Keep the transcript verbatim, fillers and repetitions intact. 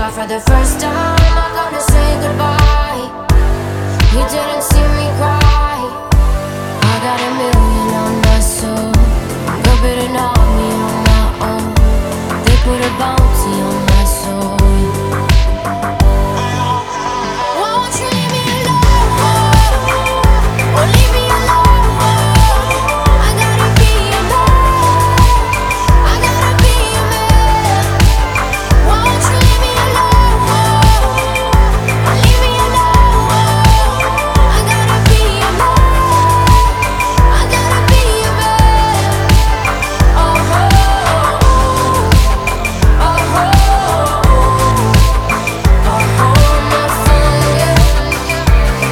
but for the first time I'm gonna say goodbye. You didn't see me cry. I got a million on my soul, good enough.